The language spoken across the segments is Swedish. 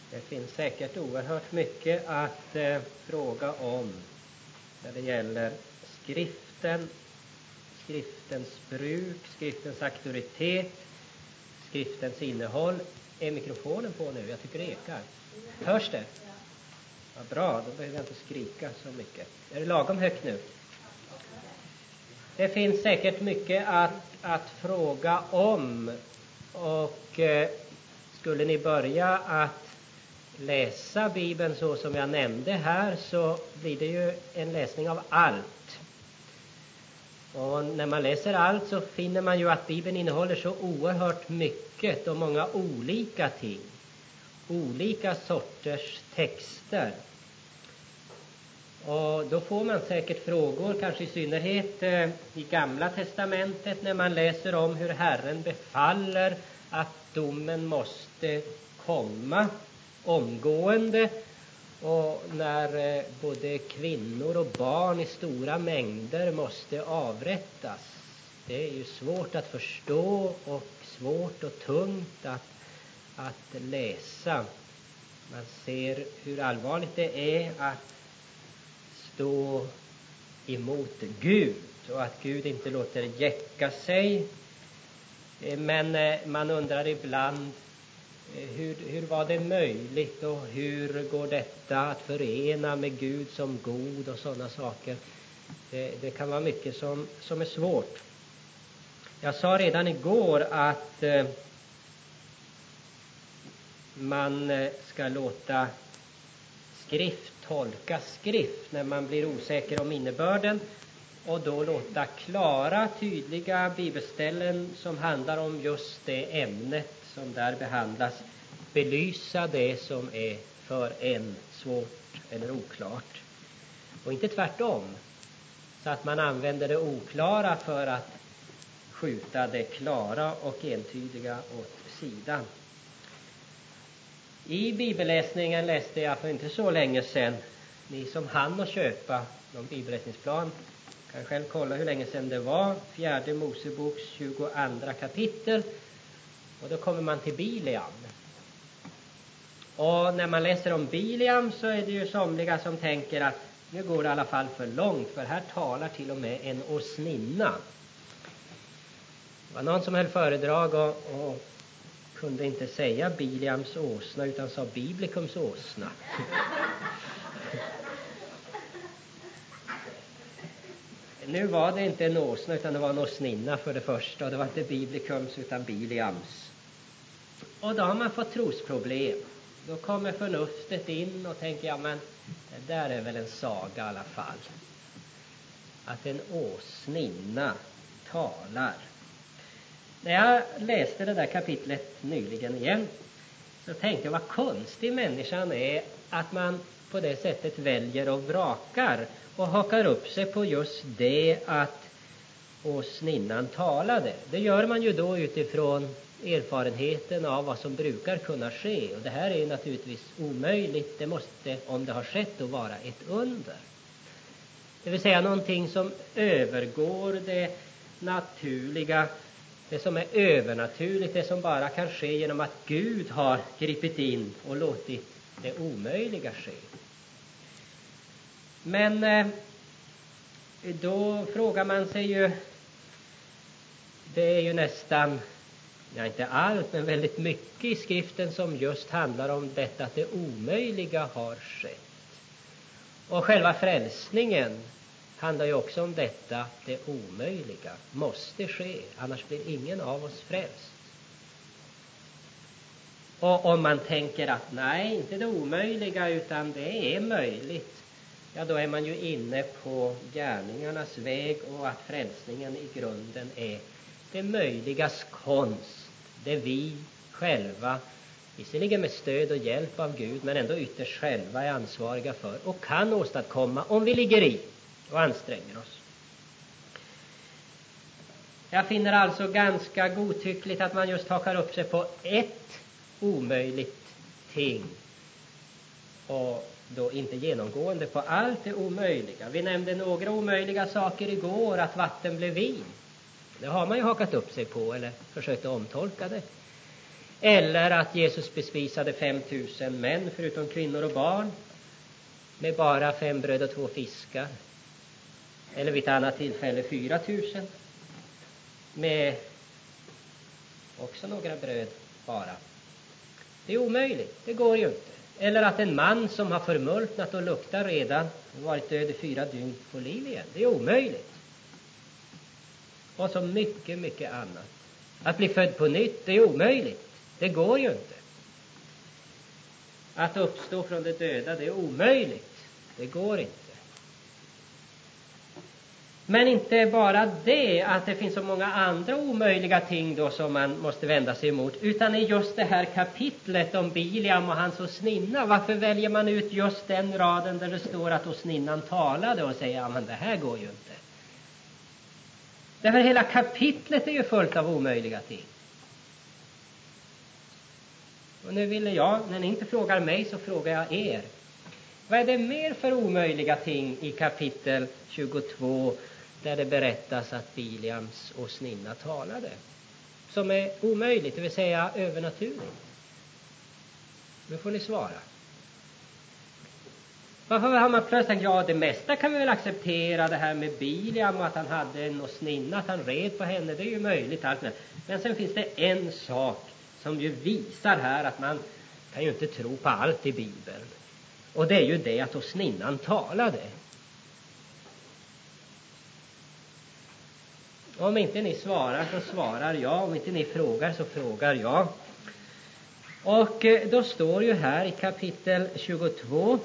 Det finns säkert oerhört mycket att fråga om när det gäller skriften, skriftens bruk, skriftens auktoritet, skriftens innehåll. Är mikrofonen på nu? Jag tycker det ekar. Hörs det? Ja, bra, då behöver jag inte skrika så mycket. Är det lagom högt nu? Det finns säkert mycket att fråga om, och skulle ni börja att läsa Bibeln så som jag nämnde här, så blir det ju en läsning av allt. Och när man läser allt så finner man ju att Bibeln innehåller så oerhört mycket och många olika ting. Olika sorters texter. Och då får man säkert frågor, kanske i synnerhet i Gamla testamentet, när man läser om hur Herren befaller att domen måste komma omgående, och när både kvinnor och barn i stora mängder måste avrättas. Det är ju svårt att förstå och svårt och tungt att läsa. Man ser hur allvarligt det är att stå emot Gud och att Gud inte låter jäcka sig. Men man undrar ibland, hur var det möjligt och hur går detta att förena med Gud som god och sådana saker. Det kan vara mycket som är svårt. Jag sa redan igår att man ska låta skrift tolka skrift när man blir osäker om innebörden, och då låta klara, tydliga bibelställen som handlar om just det ämnet som där behandlas belysa det som är för en svårt eller oklart, och inte tvärtom, så att man använder det oklara för att skjuta det klara och entydiga åt sidan. I bibelläsningen läste jag för inte så länge sedan, ni som hann att köpa någon bibelläsningsplan kan själv kolla hur länge sedan det var, 4 Moseboks 22 kapitel, och då kommer man till Bileam. Och när man läser om Bileam så är det ju somliga som tänker att nu går det i alla fall för långt, för här talar till och med en åsninna. Det var någon som höll föredrag och kunde inte säga Bileams åsna utan sa Biblikums åsna. Nu var det inte en åsna utan det var en åsninna för det första, och det var inte Biblikums utan Bileams. Och då har man fått trosproblem. Då kommer förnuftet in och tänker, ja men det där är väl en saga i alla fall. Att en åsninna talar. När jag läste det där kapitlet nyligen igen så tänkte jag vad konstig människan är, att man på det sättet väljer och vrakar och hakar upp sig på just det att åsninnan talade. Det gör man ju då utifrån erfarenheten av vad som brukar kunna ske, och det här är naturligtvis omöjligt. Det måste, om det har skett, då vara ett under. Det vill säga någonting som övergår det naturliga, det som är övernaturligt, det som bara kan ske genom att Gud har gripit in och låtit det omöjliga ske. Men då frågar man sig ju, det är ju nästan, ja inte allt, men väldigt mycket i skriften som just handlar om detta att det omöjliga har skett. Och själva frälsningen handlar ju också om detta, det omöjliga måste ske, annars blir ingen av oss frälst. Och om man tänker att nej, inte det omöjliga utan det är möjligt, ja då är man ju inne på gärningarnas väg, och att frälsningen i grunden är det möjligas konst, det vi själva, visserligen med stöd och hjälp av Gud, men ändå ytterst själva är ansvariga för och kan åstadkomma om vi ligger i och anstränger oss. Jag finner alltså ganska godtyckligt att man just hakar upp sig på ett omöjligt ting och då inte genomgående på allt det omöjliga. Vi nämnde några omöjliga saker igår, att vatten blev vin. Det har man ju hakat upp sig på eller försökt att omtolka det. Eller att Jesus bespisade 5000 män förutom kvinnor och barn med bara 5 bröd och 2 fiskar. Eller vid ett annat tillfälle 4000 med också några bröd bara. Det är omöjligt, det går ju inte. Eller att en man som har förmultnat och luktar redan, varit död i 4 dygn, får liv igen. Det är omöjligt. Och så mycket, mycket annat. Att bli född på nytt, det är omöjligt. Det går ju inte. Att uppstå från de döda, det är omöjligt. Det går inte. Men inte bara det, att det finns så många andra omöjliga ting då som man måste vända sig emot. Utan i just det här kapitlet om Biliam och hans åsninna. Varför väljer man ut just den raden där det står att åsninnan talade och säger, ja men det här går ju inte. Därför hela kapitlet är ju fullt av omöjliga ting. Och nu ville jag, när ni inte frågar mig så frågar jag er. Vad är det mer för omöjliga ting i kapitel 22 där det berättas att Biliams åsninna talade? Som är omöjligt, det vill säga övernaturligt. Nu får ni svara. Varför har man plötsligt, ja det mesta kan vi väl acceptera, det här med Biliam och att han hade en åsninna, att han red på henne, det är ju möjligt allt. Men sen finns det en sak som ju visar här att man kan ju inte tro på allt i Bibeln. Och det är ju det att åsninnan talade. Om inte ni svarar så svarar jag, om inte ni frågar så frågar jag. Och då står ju här i kapitel 22,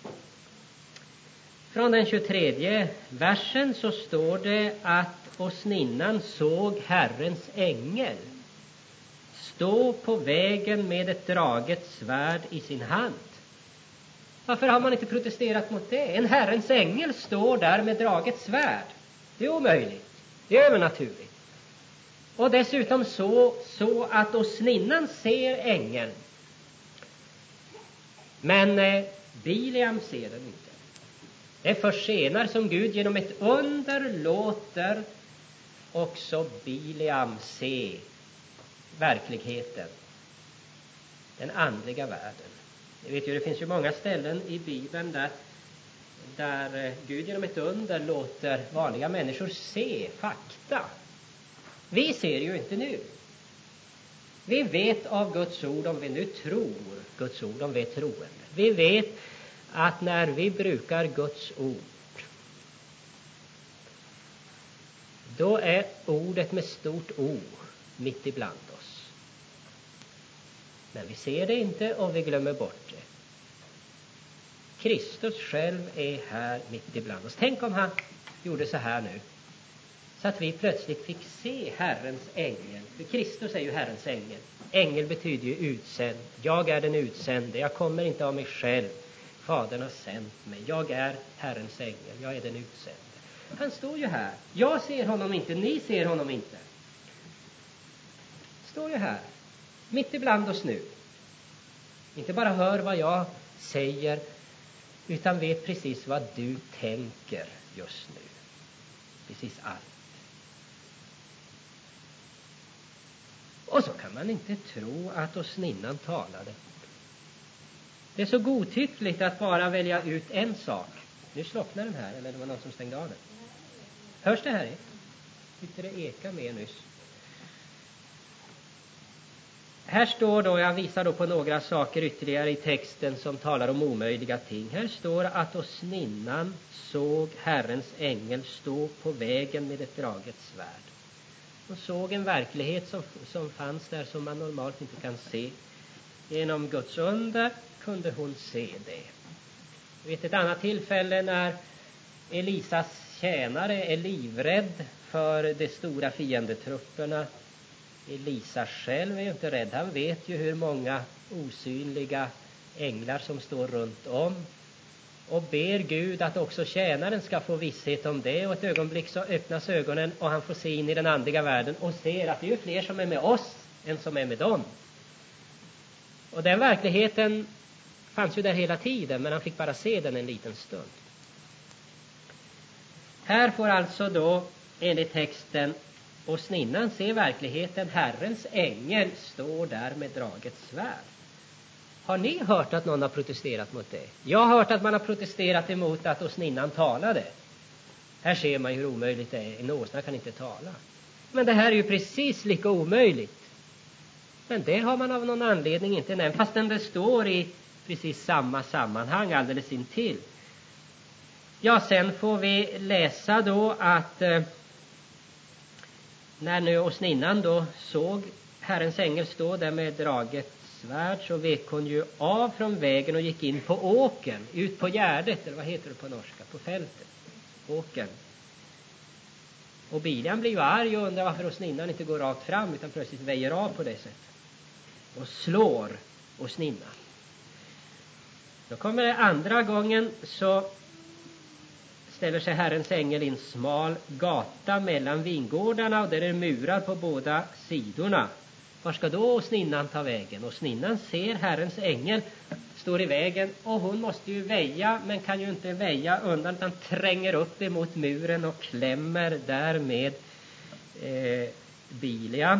från den 23 versen så står det att åsninnan såg Herrens ängel stå på vägen med ett draget svärd i sin hand. Varför har man inte protesterat mot det? En Herrens ängel står där med draget svärd. Det är omöjligt. Det är övernaturligt. Och dessutom så att åsninnan ser ängeln. Men Biliam ser den inte. Det är först senare som Gud genom ett under låter också Biliam se verkligheten. Den andliga världen. Ni vet ju, det finns ju många ställen i Bibeln där Gud genom ett under låter vanliga människor se fakta. Vi ser ju inte nu. Vi vet av Guds ord, om vi nu tror Guds ord, om vi är troende. Vi vet att när vi brukar Guds ord, då är ordet med stort O mitt ibland oss. Men vi ser det inte och vi glömmer bort det. Kristus själv är här mitt ibland oss. Tänk om han gjorde så här nu. Så att vi plötsligt fick se Herrens ängel. För Kristus är ju Herrens ängel. Ängel betyder ju utsänd. Jag är den utsände. Jag kommer inte av mig själv. Fadern har sänt mig. Jag är Herrens ängel. Jag är den utsände. Han står ju här. Jag ser honom inte. Ni ser honom inte. Står ju här. Mitt ibland oss nu. Inte bara hör vad jag säger, utan vet precis vad du tänker just nu. Precis allt. Och så kan man inte tro att åsninnan talade. Det är så godtyckligt att bara välja ut en sak. Nu slocknar den här, eller det var någon som stängde av den. Hörs det här? Tyckte det ekar mer nyss. Här står då, jag visar då på några saker ytterligare i texten som talar om omöjliga ting. Här står att åsninnan såg Herrens ängel stå på vägen med ett draget svärd. Hon såg en verklighet som fanns där som man normalt inte kan se. Genom Guds under kunde hon se det. Vid ett annat tillfälle när Elisas tjänare är livrädd för de stora fiendetrupperna. Elisa själv är ju inte rädd. Han vet ju hur många osynliga änglar som står runt om. Och ber Gud att också tjänaren ska få visshet om det. Och ett ögonblick så öppnas ögonen och han får se in i den andliga världen. Och ser att det är ju fler som är med oss än som är med dem. Och den verkligheten fanns ju där hela tiden. Men han fick bara se den en liten stund. Här får alltså då enligt texten åsninnan ser verkligheten. Herrens ängel står där med draget svärd. Har ni hört att någon har protesterat mot det? Jag har hört att man har protesterat emot att åsninnan talade. Här ser man hur omöjligt det är. En åsna kan inte tala. Men det här är ju precis lika omöjligt. Men det har man av någon anledning inte nämnt. Fastän det står i precis samma sammanhang alldeles intill. Ja, sen får vi läsa då att när nu åsninnan då såg Herrens ängel stå där med draget svärd, så vek hon ju av från vägen och gick in på åkern, ut på gärdet, eller vad heter det på norska, på fältet, åkern. Och Biliam blir ju arg och undrar varför åsninnan inte går rakt fram utan plötsligt väjer av på det sättet och slår åsninnan. Då kommer det andra gången, så ställer sig Herrens ängel i en smal gata mellan vingårdarna, och där är murar på båda sidorna. Var ska då åsninnan ta vägen? Åsninnan ser Herrens ängel står i vägen, och hon måste ju väja, men kan ju inte väja undan, utan tränger upp emot muren och klämmer där med Biliam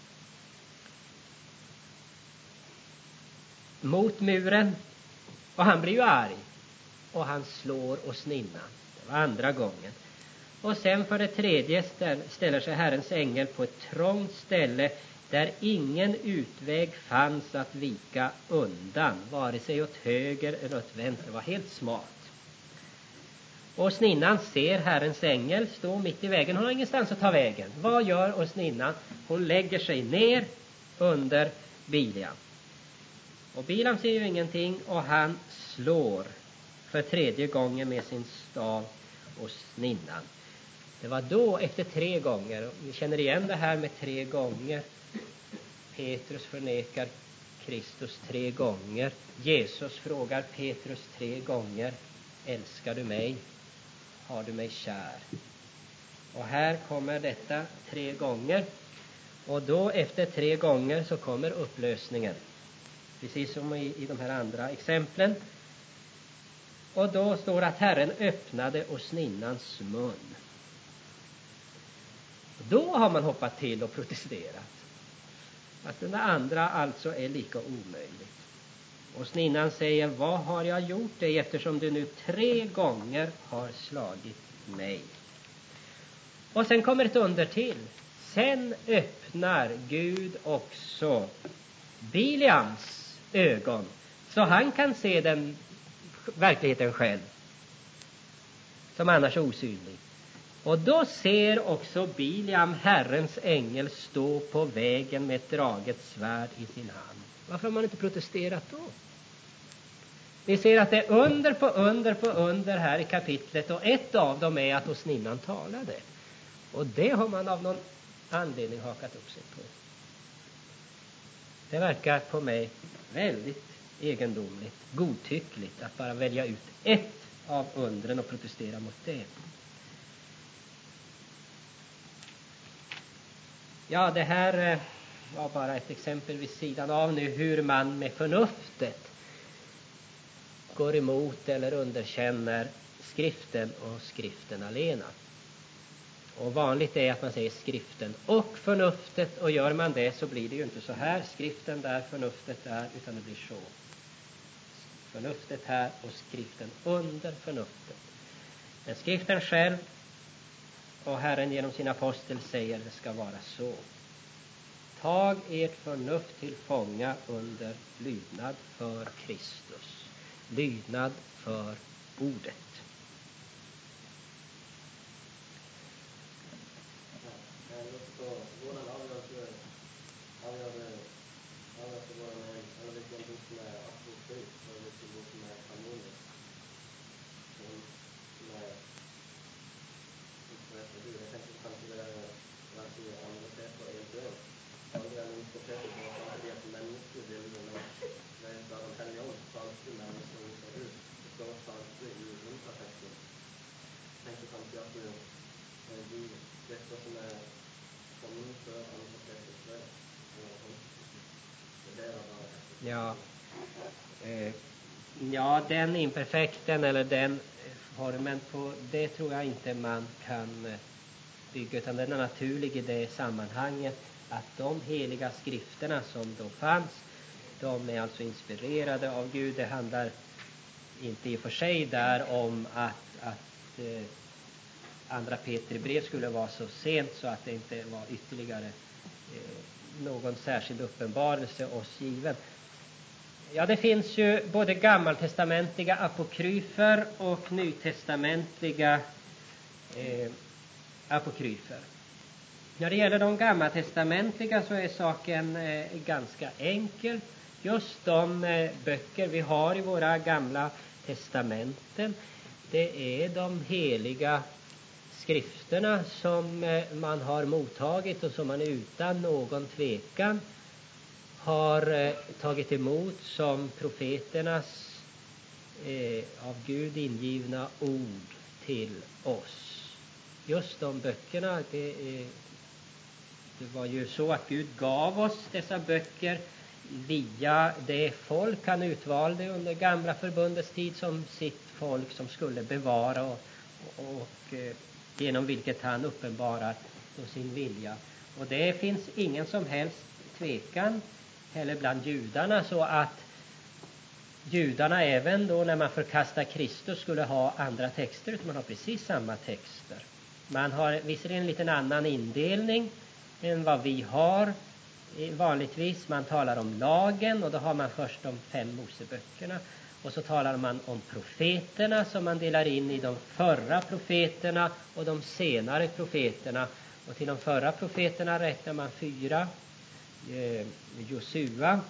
mot muren. Och han blir ju arg och han slår åsninnan. Det var andra gången. Och sen för det tredje ställer sig Herrens ängel på ett trångt ställe där ingen utväg fanns att vika undan, vare sig åt höger eller åt vänster. Det var helt smart. Åsninnan ser Herrens ängel stå mitt i vägen. Hon har ingenstans att ta vägen. Vad gör åsninnan? Hon lägger sig ner under Biliam. Och Biliam ser ju ingenting, och han slår för tredje gången med sin stav åsninnan. Det var då efter 3 gånger. Vi känner igen det här med 3 gånger. Petrus förnekar Kristus 3 gånger. Jesus frågar Petrus 3 gånger: älskar du mig? Har du mig kär? Och här kommer detta 3 gånger. Och då efter 3 gånger så kommer upplösningen. Precis som i de här andra exemplen. Och då står att Herren öppnade åsninnans mun. Då har man hoppat till och protesterat. Att den andra alltså är lika omöjligt. Åsninnan säger: vad har jag gjort dig, eftersom du nu 3 gånger har slagit mig? Och sen kommer ett under till. Sen öppnar Gud också Biliams ögon, så han kan se den verkligheten själv, som annars är osynlig. Och då ser också Biliam Herrens ängel stå på vägen med ett draget svärd i sin hand. Varför har man inte protesterat då? Ni ser att det är under på under på under här i kapitlet, och ett av dem är att åsninnan talade. Och det har man av någon anledning hakat upp sig på. Det verkar på mig väldigt egendomligt, godtyckligt att bara välja ut ett av undren och protestera mot det. Ja, det här var bara ett exempel vid sidan av nu hur man med förnuftet går emot eller underkänner skriften och skriften alena. Och vanligt är att man säger skriften och förnuftet, och gör man det så blir det ju inte så här, skriften där, förnuftet där, utan det blir så. Förnuftet här och skriften under förnuftet. Men skriften själv och Herren genom sin apostel säger det ska vara så. Tag ert förnuft till fånga under lydnad för Kristus. Lydnad för ordet. Ja, den imperfekten eller den formen på det tror jag inte man kan bygga, utan den är naturlig i det sammanhanget att de heliga skrifterna som då fanns, de är alltså inspirerade av Gud. Det handlar inte i och för sig där om att andra Petri brev skulle vara så sent så att det inte var ytterligare någon särskild uppenbarelse oss given. Ja, det finns ju både gammaltestamentliga apokryfer och nytestamentliga apokryfer. När det gäller de gammaltestamentliga så är saken ganska enkel. Just de böcker vi har i våra gamla testamenten, det är de heliga skrifterna som man har mottagit och som man utan någon tvekan har tagit emot som profeternas av Gud ingivna ord till oss. Just de böckerna, det var ju så att Gud gav oss dessa böcker via det folk han utvalde under gamla förbundets tid som sitt folk som skulle bevara och genom vilket han uppenbarar sin vilja. Och det finns ingen som helst tvekan heller bland judarna, så att judarna även då när man förkastar Kristus skulle ha andra texter, utan man har precis samma texter. Man har visserligen en liten annan indelning än vad vi har vanligtvis. Man talar om lagen, och då har man först de 5 Moseböckerna, och så talar man om profeterna som man delar in i de förra profeterna och de senare profeterna. Och till de förra profeterna räknar man 4: Josua,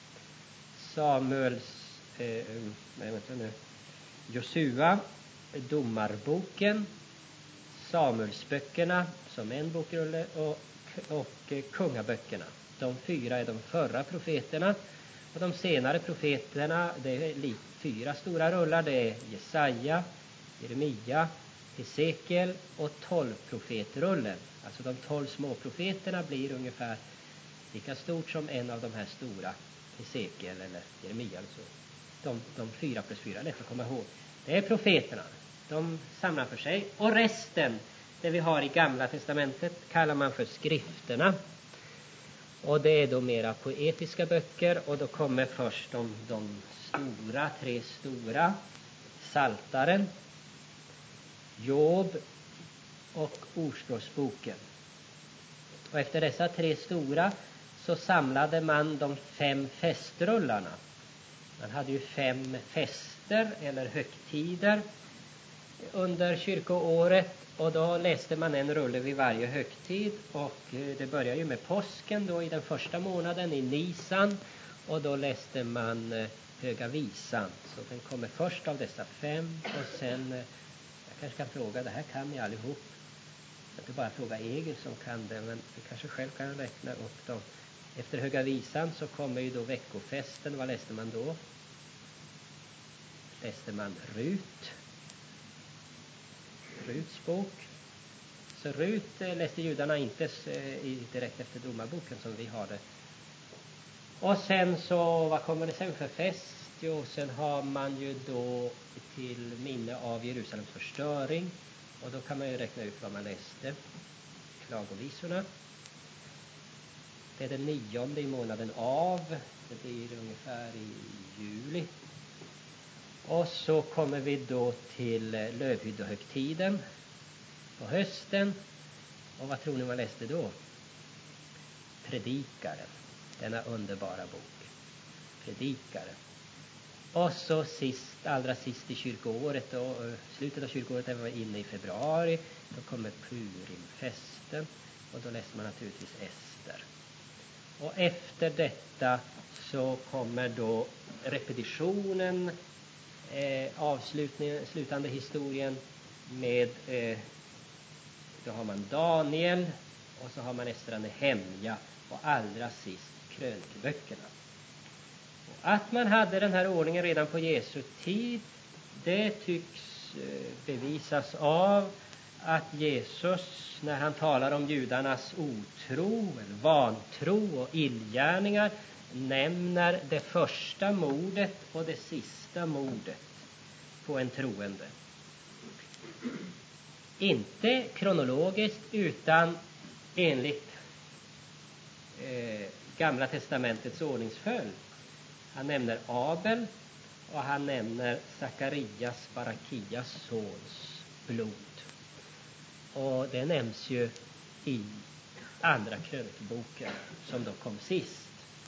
Josua, Domarboken, Samuelsböckerna som en bokrulle och Kungaböckerna. De 4 är de förra profeterna, och de senare profeterna, det är 4 stora rullar. Det är Jesaja, Jeremia, Hesekiel och 12 profetrullen. Alltså de 12 små profeterna blir ungefär lika stort som en av de här stora, Hesekiel eller Jeremia. Alltså de 4 plus 4, lätt att komma ihåg. Det är profeterna, de samlar för sig. Och resten, det vi har i gamla testamentet, kallar man för skrifterna. Och det är då mera poetiska böcker, och då kommer först de 3 stora, Saltaren, Job och Ordspråksboken. Och efter dessa 3 stora så samlade man de 5 festrullarna. Man hade ju 5 fester eller högtider under kyrkoåret, och då läste man en rulle vid varje högtid. Och det börjar ju med påsken då i den första månaden i Nisan, och då läste man Höga visan. Så den kommer först av dessa 5, och sen, jag kanske kan fråga, det här kan ni allihop. Jag inte bara fråga Egil som kan det, men du kanske själv kan räkna upp dem. Efter Höga visan så kommer ju då veckofesten. Vad läste man då? Läste man Ruts bok. Så Rut läste judarna inte direkt efter domarboken som vi har det. Och sen så, vad kommer det sen för fest? Jo, sen har man ju då till minne av Jerusalems förstöring. Och då kan man ju räkna ut vad man läste. Klagovisorna. Det är den 9:e i månaden av. Det blir ungefär i juli. Och så kommer vi då till lövhyddehögtiden på hösten. Och vad tror ni man läste då? Predikaren. Denna underbara bok. Predikaren. Och så allra sist i kyrkoåret, och slutet av kyrkoåret är vi inne i februari. Då kommer Purimfesten, och då läser man naturligtvis Ester. Och efter detta så kommer då repetitionen, slutande historien med, då har man Daniel, och så har man Estra Nehemja, och allra sist krönikeböckerna. Att man hade den här ordningen redan på Jesu tid, det tycks bevisas av att Jesus, när han talar om judarnas otro, eller vantro och illgärningar, nämner det första mordet och det sista mordet på en troende. Inte kronologiskt utan enligt Gamla testamentets ordningsföljd. Han nämner Abel och han nämner Sakarias, Barakias sons blod. Och det nämns ju i andra krönikeboken som då kom sist.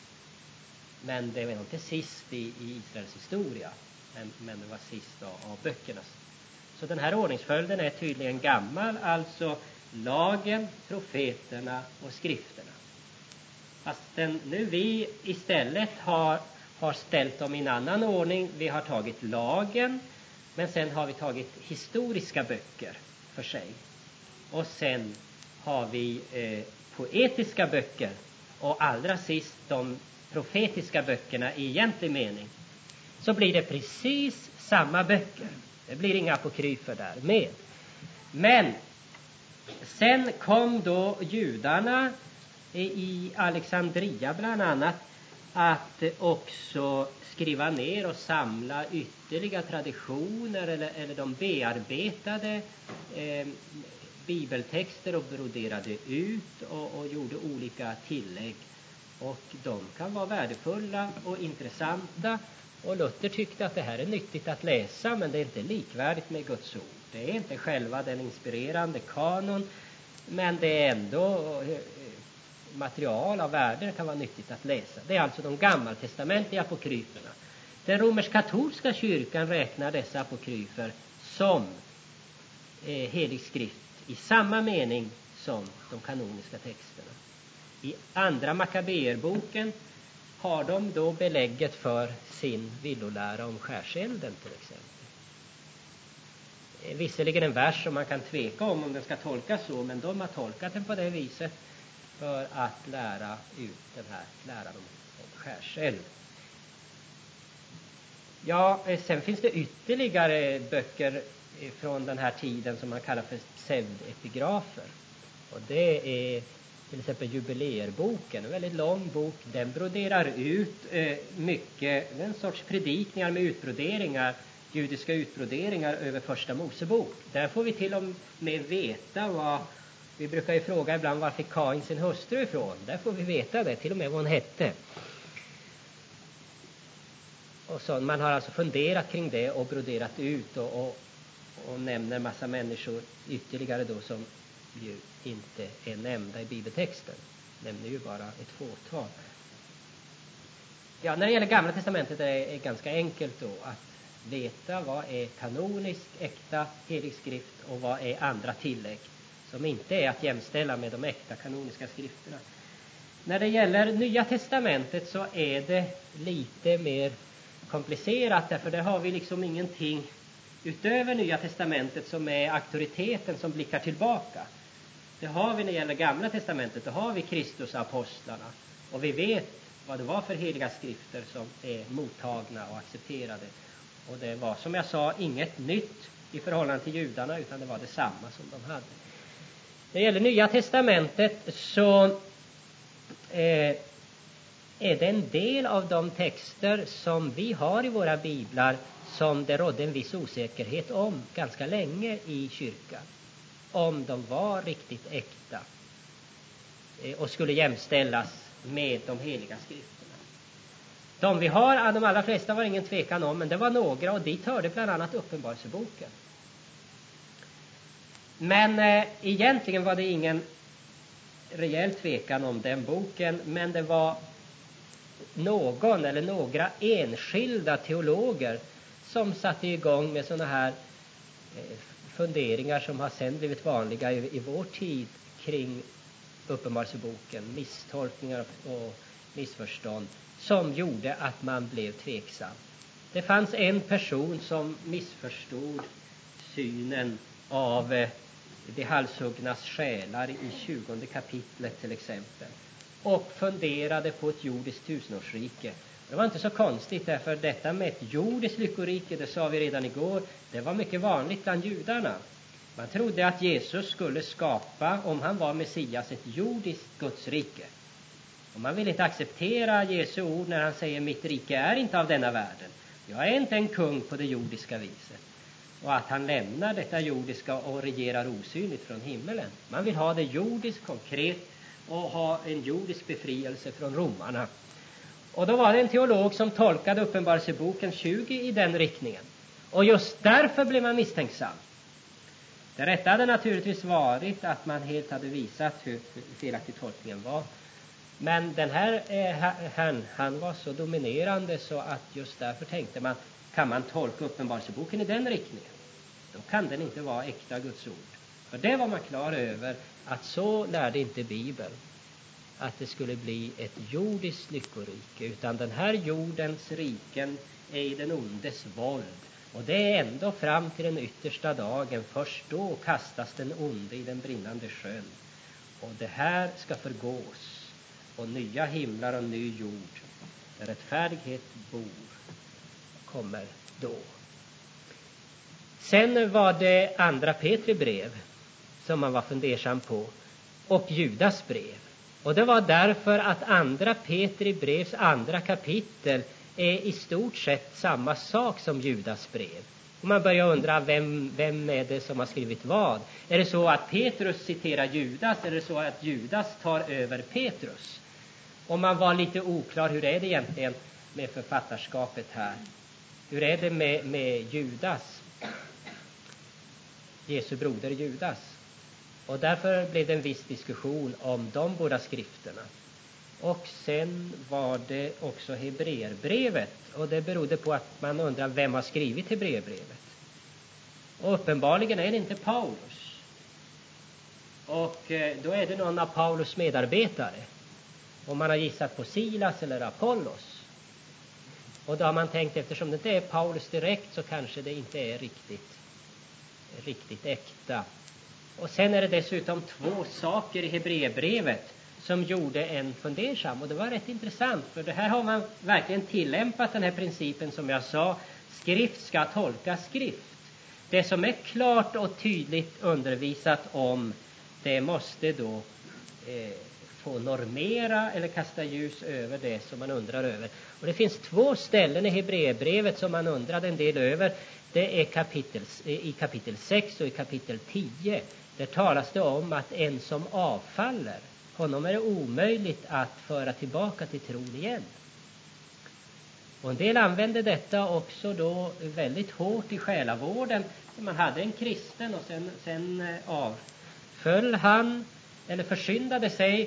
Men det var inte sist i Israels historia, men det var sist av böckerna. Så den här ordningsföljden är tydligen gammal, alltså lagen, profeterna och skrifterna. Fast nu vi istället har ställt dem i en annan ordning. Vi har tagit lagen, men sen har vi tagit historiska böcker för sig. Och sen har vi poetiska böcker och allra sist de profetiska böckerna i egentlig mening. Så blir det precis samma böcker. Det blir inga apokryfer där med. Men sen kom då judarna i Alexandria bland annat att också skriva ner och samla ytterligare traditioner eller de bearbetade bibeltexter och broderade ut och gjorde olika tillägg. Och de kan vara värdefulla och intressanta. Och Luther tyckte att det här är nyttigt att läsa, men det är inte likvärdigt med Guds ord. Det är inte själva den inspirerande kanon, men det är ändå material av värde. Det kan vara nyttigt att läsa. Det är alltså de gammaltestamentliga apokryferna. Den romersk-katolska kyrkan räknar dessa apokryfer som helig skrift i samma mening som de kanoniska texterna. I andra Makabeerboken har de då belägget för sin villolära om skärselden till exempel. Visserligen en vers som man kan tveka om den ska tolkas så, men de har tolkat den på det viset för att lära ut den här läran om skärseld. Ja, sen finns det ytterligare böcker från den här tiden som man kallar för pseudepigrafer. Och det är till exempel Jubileerboken, en väldigt lång bok. Den broderar ut mycket, en sorts predikningar med utbroderingar, judiska utbroderingar över första Mosebok. Där får vi till och med veta vad, vi brukar ju fråga ibland var fick Kain sin hustru ifrån. Där får vi veta det, till och med vad hon hette. Och så, man har alltså funderat kring det och broderat ut och nämner massa människor ytterligare då som ju inte är nämnda i bibeltexten. Nämner ju bara ett fåtal. Ja, när det gäller Gamla testamentet är det ganska enkelt då att veta vad är kanonisk, äkta, helig skrift och vad är andra tillägg som inte är att jämställa med de äkta kanoniska skrifterna. När det gäller Nya testamentet så är det lite mer komplicerat, därför där har vi liksom ingenting utöver Nya testamentet som är auktoriteten som blickar tillbaka. Det har vi när det gäller Gamla testamentet, då har vi Kristus och apostlarna. Och vi vet vad det var för heliga skrifter som är mottagna och accepterade. Och det var, som jag sa, inget nytt i förhållande till judarna, utan det var detsamma som de hade. När det gäller Nya testamentet så är det en del av de texter som vi har i våra biblar som det rådde en viss osäkerhet om ganska länge i kyrkan. Om de var riktigt äkta och skulle jämställas med de heliga skrifterna. De vi har, de allra flesta var ingen tvekan om, men det var några, och dit hörde bland annat Uppenbarelseboken. Men egentligen var det ingen rejäl tvekan om den boken, men det var någon eller några enskilda teologer som satte igång med såna här funderingar som har sen blivit vanliga i vår tid kring Uppenbarelseboken, misstolkningar och missförstånd som gjorde att man blev tveksam. Det fanns en person som missförstod synen av de halshuggnas själar i 20 kapitlet till exempel och funderade på ett jordiskt tusenårsrike. Det var inte så konstigt, därför detta med ett jordiskt lyckorike, det sa vi redan igår, det var mycket vanligt bland judarna. Man trodde att Jesus skulle skapa, om han var Messias, ett jordiskt Gudsrike. Och man vill inte acceptera Jesu ord när han säger mitt rike är inte av denna världen. Jag är inte en kung på det jordiska viset. och att han lämnar detta jordiska och regerar osynligt från himmelen. Man vill ha det jordiskt konkret och ha en jordisk befrielse från romarna. Och då var det en teolog som tolkade Uppenbarelseboken 20 i den riktningen. Och just därför blev man misstänksam. Det rätta hade naturligtvis varit att man helt hade visat hur felaktig tolkningen var. Men den här han var så dominerande så att just därför tänkte man, kan man tolka Uppenbarelseboken i den riktningen, då kan den inte vara äkta Guds ord. För det var man klar över att så lärde inte Bibeln, att det skulle bli ett jordiskt lyckorike, utan den här jordens riken är i den ondes våld. Och det är ändå fram till den yttersta dagen, först då kastas den onde i den brinnande sjön. Och det här ska förgås, och nya himlar och ny jord där rättfärdighet bor kommer då. Sen var det andra Petri brev som man var fundersam på, och Judas brev. Och det var därför att andra Petri brevs andra kapitel är i stort sett samma sak som Judas brev. Och man börjar undra, vem är det som har skrivit vad? Är det så att Petrus citerar Judas, eller är det så att Judas tar över Petrus? Och man var lite oklar, hur är det egentligen med författarskapet här? Hur är det med Judas, Jesu broder Judas? Och därför blev det en viss diskussion om de båda skrifterna. Och sen var det också Hebreerbrevet. Och det berodde på att man undrar, vem har skrivit Hebreerbrevet? Och uppenbarligen är det inte Paulus. Och då är det någon av Paulus medarbetare. Och man har gissat på Silas eller Apollos. Och då har man tänkt, eftersom det inte är Paulus direkt, så kanske det inte är riktigt äkta. Och sen är det dessutom två saker i Hebreerbrevet som gjorde en fundersam. Och det var rätt intressant, för det här har man verkligen tillämpat, den här principen som jag sa. Skrift ska tolka skrift. Det som är klart och tydligt undervisat om, det måste då få normera eller kasta ljus över det som man undrar över. Och det finns två ställen i Hebreerbrevet som man undrade en del över. Det är i kapitel 6 och i kapitel 10. Där talas det om att en som avfaller, honom är det omöjligt att föra tillbaka till tron igen. Och en del använde detta också då väldigt hårt i själavården. Man hade en kristen och sen avföll han eller försyndade sig.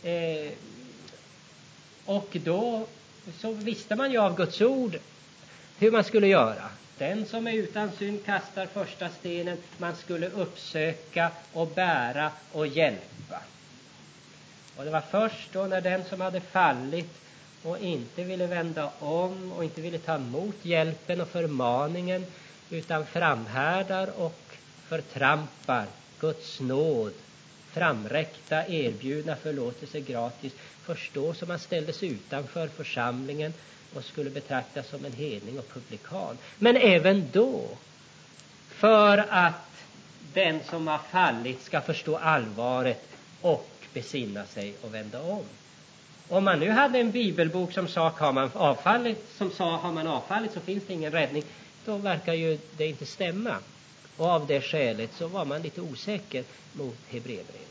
Och då så visste man ju av Guds ord hur man skulle göra. Den som är utan synd kastar första stenen. Man skulle uppsöka och bära och hjälpa. Och det var först då när den som hade fallit och inte ville vända om och inte ville ta emot hjälpen och förmaningen, utan framhärdar och förtrampar Guds nåd, framräckta, erbjudna förlåtelse gratis, först då som man ställdes utanför församlingen och skulle betraktas som en hedning och publikan. Men även då, för att den som har fallit ska förstå allvaret och besinna sig och vända om. Om man nu hade en bibelbok som sa har man avfallit så finns det ingen räddning, då verkar ju det inte stämma. Och av det skälet så var man lite osäker mot Hebreerbrevet.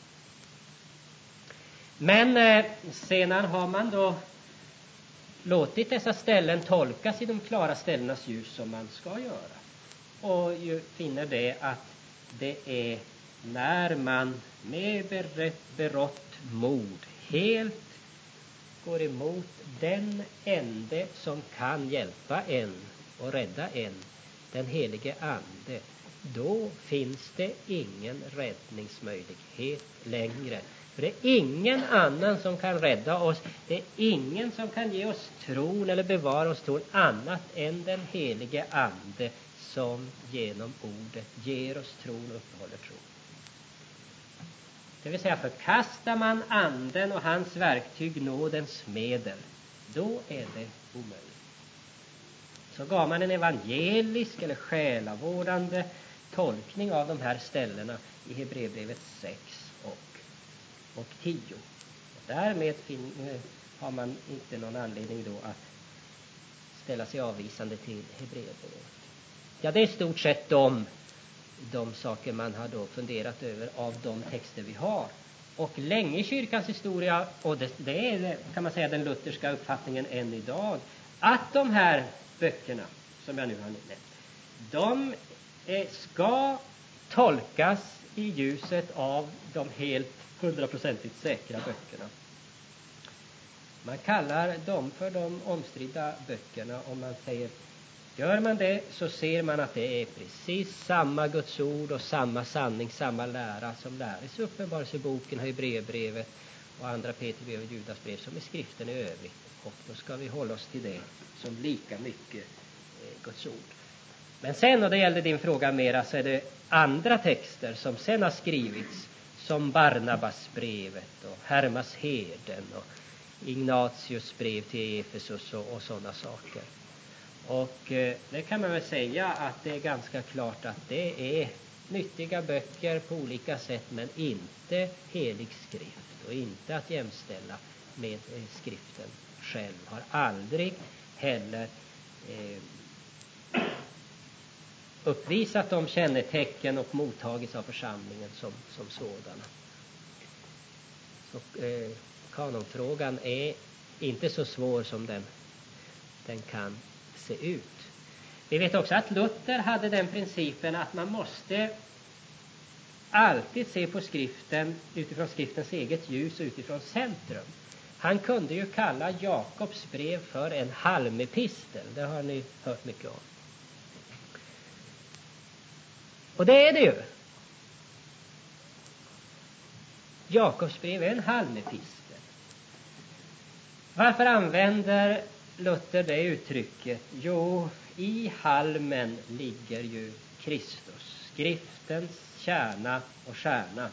Men sedan har man då låtit dessa ställen tolkas i de klara ställenas ljus som man ska göra. Och ju finner det att det är när man med berått mod helt går emot den ende som kan hjälpa en och rädda en, den helige ande, då finns det ingen räddningsmöjlighet längre. För det är ingen annan som kan rädda oss. Det är ingen som kan ge oss tron eller bevara oss tron annat än den helige ande som genom ordet ger oss tron och uppehåller tron. Det vill säga, förkastar man anden och hans verktyg, nådens medel, då är det omöjligt. Så gav man en evangelisk eller själavårdande tolkning av de här ställena i Hebreerbrevet 6 och 10. Och därmed har man inte någon anledning då att ställa sig avvisande till Hebreerbrevet. Ja, det är i stort sett de saker man har då funderat över av de texter vi har. Och länge i kyrkans historia, och det är kan man säga den lutherska uppfattningen än idag, att de här böckerna som jag nu har nämnt, de ska tolkas i ljuset av de helt 100% säkra böckerna. Man kallar dem för de omstridda böckerna, om man säger, gör man det så ser man att det är precis samma Guds ord och samma sanning, samma lära som läres i Uppenbarelseboken, Hebreerbrevet och andra Petrus och Judas brev som är skriften i övrigt. Och då ska vi hålla oss till det som lika mycket Guds ord. Men sen, och det gällde din fråga mera, så är det andra texter som sen har skrivits, som Barnabasbrevet och Hermas herden och Ignatius brev till Efesus och sådana saker. Och det kan man väl säga att det är ganska klart att det är nyttiga böcker på olika sätt, men inte helig skrift och inte att jämställa med skriften själv. Har aldrig heller uppvisat de kännetecken och mottagits av församlingen som sådana. Så kanonfrågan är inte så svår som den kan se ut. Vi vet också att Luther hade den principen att man måste alltid se på skriften utifrån skriftens eget ljus och utifrån centrum. Han kunde ju kalla Jakobs brev för en halmepistel. Det har ni hört mycket om. Och det är det ju. Jakobs brev är en halmepistel. Varför använder Luther det uttrycket? Jo, i halmen ligger ju Kristus, skriftens kärna och stjärna.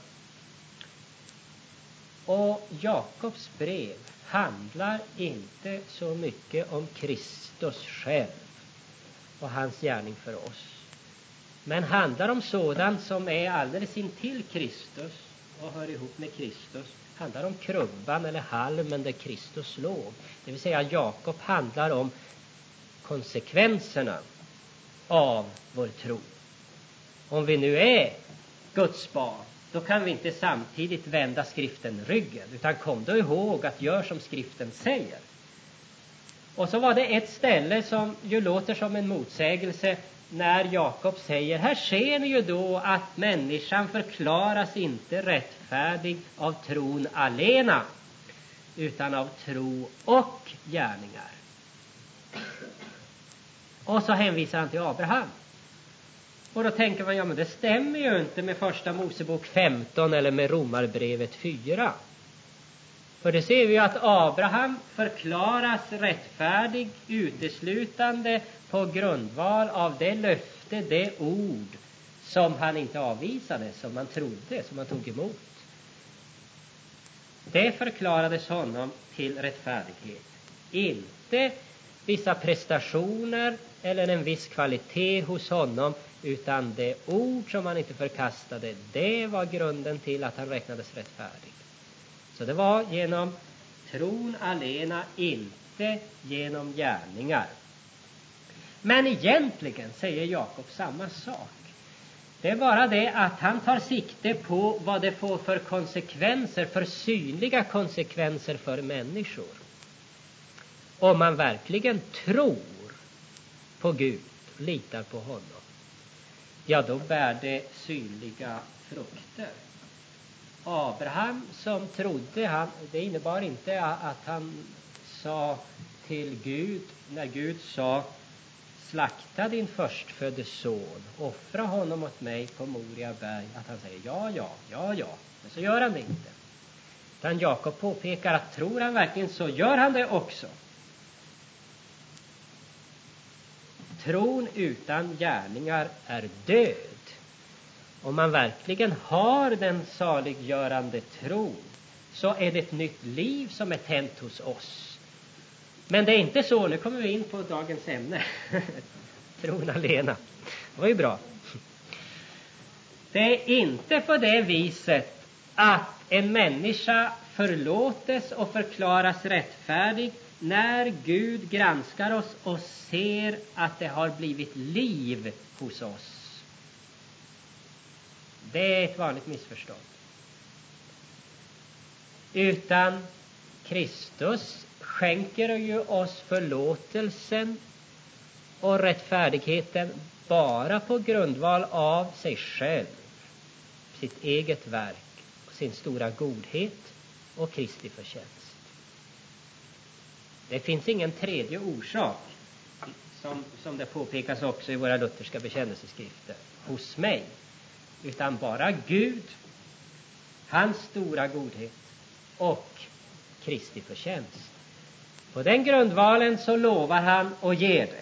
Och Jakobs brev handlar inte så mycket om Kristus själv och hans gärning för oss, men handlar om sådant som är alldeles intill Kristus och hör ihop med Kristus. Handlar om krubban eller halmen där Kristus låg. Det vill säga Jakob handlar om konsekvenserna av vår tro. Om vi nu är Guds barn, då kan vi inte samtidigt vända skriften ryggen, utan kom då ihåg att gör som skriften säger. Och så var det ett ställe som ju låter som en motsägelse när Jakob säger, här ser ni ju då att människan förklaras inte rättfärdig av tron alena, utan av tro och gärningar. Och så hänvisar han till Abraham. Och då tänker man, ja men det stämmer ju inte med första Mosebok 15 eller med Romarbrevet 4. För det ser vi ju att Abraham förklaras rättfärdig uteslutande på grundval av det löfte, det ord som han inte avvisade, som han trodde, som han tog emot. Det förklarades honom till rättfärdighet. Inte vissa prestationer eller en viss kvalitet hos honom, utan det ord som han inte förkastade, det var grunden till att han räknades rättfärdig. Så det var genom tron alena, inte genom gärningar. Men egentligen säger Jakob samma sak. Det är bara det att han tar sikte på vad det får för konsekvenser, för synliga konsekvenser för människor. Om man verkligen tror på Gud, litar på honom, ja då bär det synliga frukter. Abraham som trodde, det innebar inte att han sa till Gud, när Gud sa slakta din förstfödde son, offra honom åt mig på Moria berg, att han säger ja, men så gör han det inte. Utan Jakob påpekar att tror han verkligen så gör han det också. Tron utan gärningar är död. Om man verkligen har den saliggörande tron, så är det ett nytt liv som är tänt hos oss. Men det är inte så, nu kommer vi in på dagens ämne. Tron alena. Det var ju bra. Det är inte på det viset att en människa förlåtes och förklaras rättfärdig när Gud granskar oss och ser att det har blivit liv hos oss. Det är ett vanligt missförstånd. Utan Kristus skänker ju oss förlåtelsen och rättfärdigheten bara på grundval av sig själv, sitt eget verk, sin stora godhet och Kristi förtjänst. Det finns ingen tredje orsak, som det påpekas också i våra lutherska bekännelseskrifter, hos mig, utan bara Gud, hans stora godhet och Kristi förtjänst. På den grundvalen så lovar han och ger det.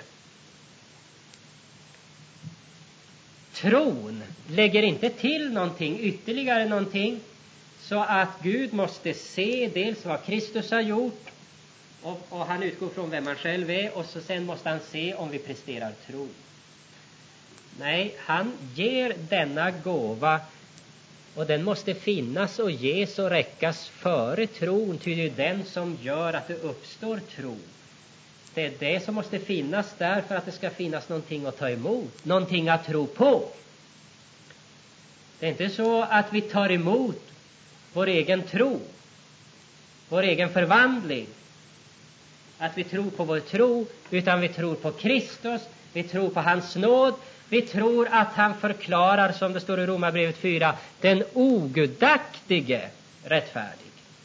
Tron lägger inte till någonting, ytterligare någonting, så att Gud måste se dels vad Kristus har gjort, och han utgår från vem han själv är, och så sen måste han se om vi presterar tro. Nej, han ger denna gåva, och den måste finnas och ges och räckas före tron, ty det är den som gör att det uppstår tro. Det är det som måste finnas där för att det ska finnas någonting att ta emot, någonting att tro på. Det är inte så att vi tar emot vår egen tro, vår egen förvandling, att vi tror på vår tro, utan vi tror på Kristus, vi tror på hans nåd, vi tror att han förklarar, som det står i Romarbrevet 4, den ogudaktige rättfärdig.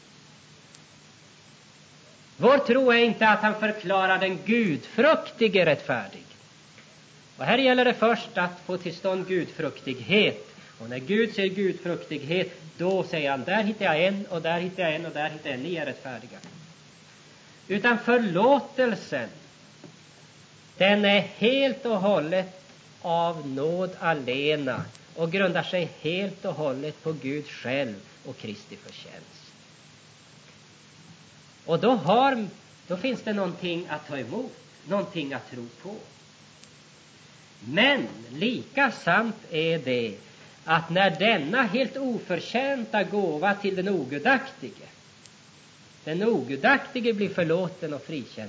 Vår tro är inte att han förklarar den gudfruktige rättfärdig. Och här gäller det först att få till stånd gudfruktighet. Och när Gud ser gudfruktighet, då säger han, där hittar jag en, och där hittar jag en, och där hittar jag en, ni är rättfärdiga. Utan förlåtelsen, den är helt och hållet av nåd alena och grundar sig helt och hållet på Gud själv och Kristi förtjänst. Och då finns det någonting att ta emot, någonting att tro på. Men lika sant är det att när denna helt oförtjänta gåva till den ogudaktige blir förlåten och frikänd,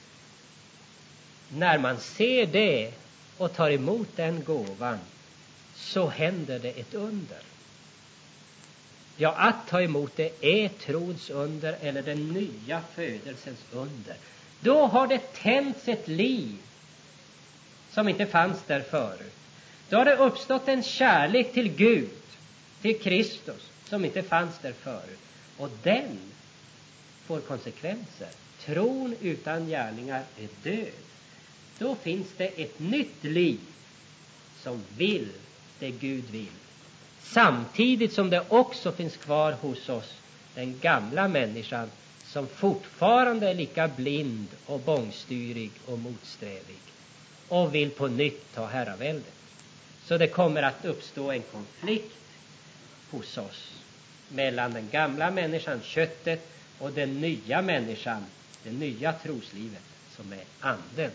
när man ser det och tar emot den gåvan, så händer det ett under. Ja, att ta emot det är trons under, eller den nya födelsens under. Då har det tänts ett liv som inte fanns där förut. Då har det uppstått en kärlek till Gud, till Kristus, som inte fanns där förut. Och den får konsekvenser. Tron utan gärningar är död. Då finns det ett nytt liv som vill det Gud vill. Samtidigt som det också finns kvar hos oss den gamla människan, som fortfarande är lika blind och bångstyrig och motsträvig och vill på nytt ta herraväldet. Så det kommer att uppstå en konflikt hos oss mellan den gamla människan, köttet, och den nya människan, det nya troslivet, som är anden.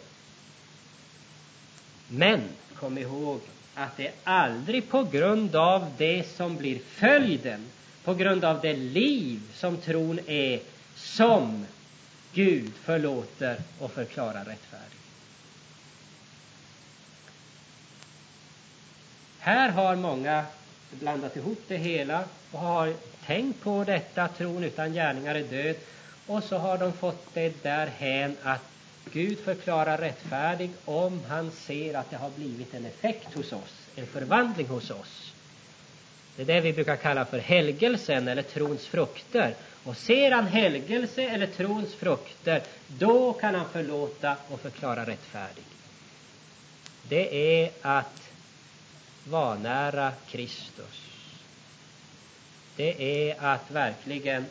Men kom ihåg att det aldrig på grund av det som blir följden, på grund av det liv som tron är, som Gud förlåter och förklarar rättfärdig. Här har många blandat ihop det hela och har tänkt på detta, tron utan gärningar är död, och så har de fått det därhän att Gud förklarar rättfärdig om han ser att det har blivit en effekt hos oss, en förvandling hos oss. Det är det vi brukar kalla för helgelsen eller trons frukter. Och ser han helgelse eller trons frukter, då kan han förlåta och förklara rättfärdig. Det är att vanära Kristus. Det är att verkligen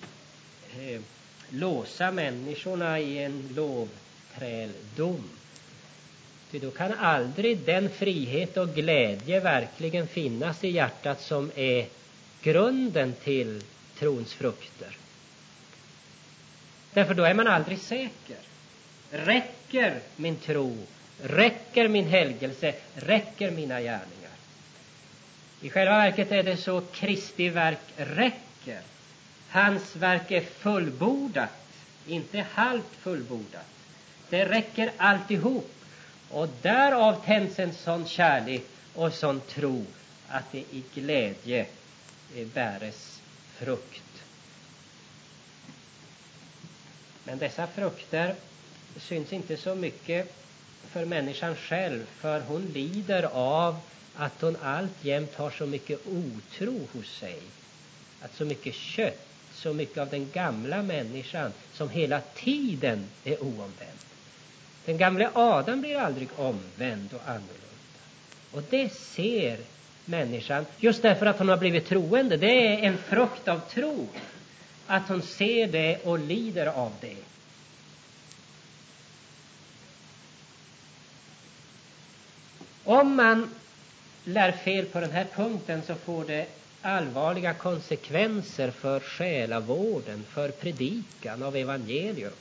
låsa människorna i en lovträldom. För då kan aldrig den frihet och glädje verkligen finnas i hjärtat som är grunden till trons frukter. Därför då är man aldrig säker. Räcker min tro? Räcker min helgelse? Räcker mina gärningar? I själva verket är det så, Kristi verk räcker. Hans verk är fullbordat inte halvt fullbordat. Det räcker alltihop. Och därav tänds en sån kärlek och sån tro att det i glädje bäres frukt. Men dessa frukter syns inte så mycket för människan själv, för hon lider av att hon alltjämt har så mycket otro hos sig. Att så mycket kött, så mycket av den gamla människan som hela tiden är oomvänd. Den gamla Adam blir aldrig omvänd och annorlunda. Och det ser människan just därför att hon har blivit troende. Det är en frukt av tro. Att hon ser det och lider av det. Om man lär fel på den här punkten så får det allvarliga konsekvenser för själavården, för predikan av evangelium.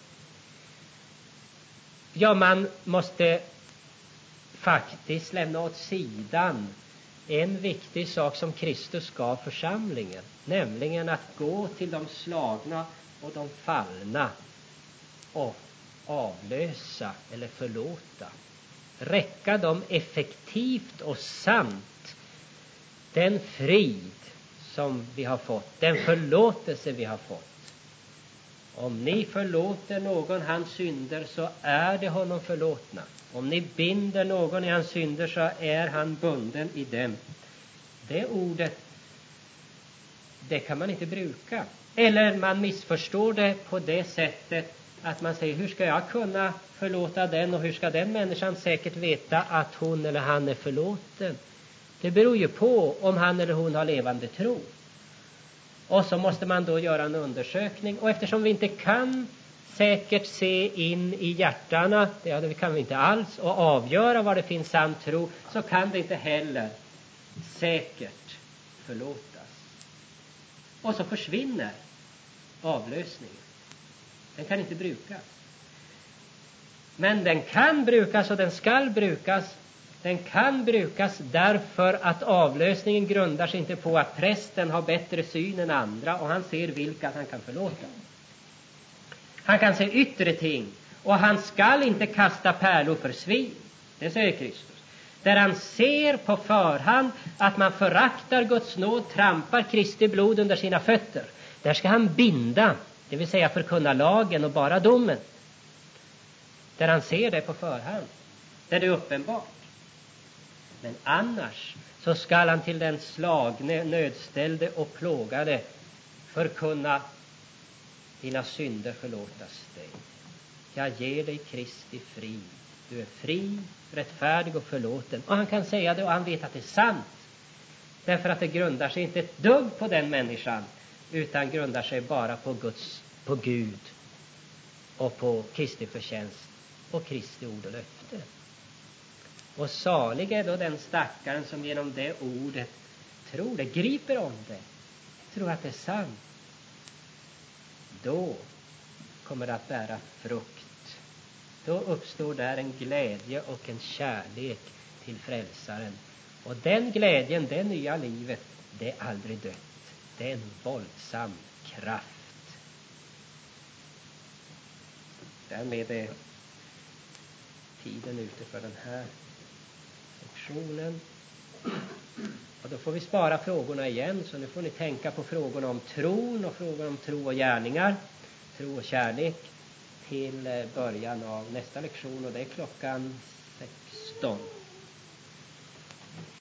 Ja, man måste faktiskt lämna åt sidan en viktig sak som Kristus gav församlingen, nämligen att gå till de slagna och de fallna och avlösa eller förlåta. Räcka dem effektivt och sant den frid som vi har fått, den förlåtelse vi har fått. Om ni förlåter någon hans synder så är det honom förlåtna. Om ni binder någon i hans synder så är han bunden i dem. Det ordet, det kan man inte bruka. Eller man missförstår det på det sättet att man säger, hur ska jag kunna förlåta den och hur ska den människan säkert veta att hon eller han är förlåten? Det beror ju på om han eller hon har levande tro. Och så måste man då göra en undersökning. Och eftersom vi inte kan säkert se in i hjärtarna, det kan vi inte alls, och avgöra var det finns sann tro, så kan det inte heller säkert förlåtas. Och så försvinner avlösningen. Den kan inte brukas. Men den kan brukas och den skall brukas. Den kan brukas därför att avlösningen grundar sig inte på att prästen har bättre syn än andra och han ser vilka han kan förlåta. Han kan se yttre ting och han skall inte kasta pärlor för svin. Det säger Kristus. Där han ser på förhand att man föraktar Guds nåd, trampar Kristi blod under sina fötter. Där ska han binda, det vill säga förkunna lagen och bara domen. Där han ser det på förhand. Där det är uppenbart. Men annars så skall han till den slagne, nödställde och plågade förkunna, dina synder förlåtas dig. Jag ger dig Kristi frid. Du är fri, rättfärdig och förlåten. Och han kan säga det och han vet att det är sant. Därför att det grundar sig inte ett dugg på den människan, utan grundar sig bara på Gud och på Kristi förtjänst och Kristi ord och löfte. Och salig är då den stackaren som genom det ordet tror det, griper om det, tror att det är sant. Då kommer det att bära frukt. Då uppstår där en glädje och en kärlek till frälsaren. Och den glädjen, det nya livet, det är aldrig dött. Det är en våldsam kraft. Därmed är tiden ute för den här sektionen. Och då får vi spara frågorna igen. Så nu får ni tänka på frågorna om tron och frågor om tro och gärningar. Tro och kärlek till början av nästa lektion. Och det är klockan 16.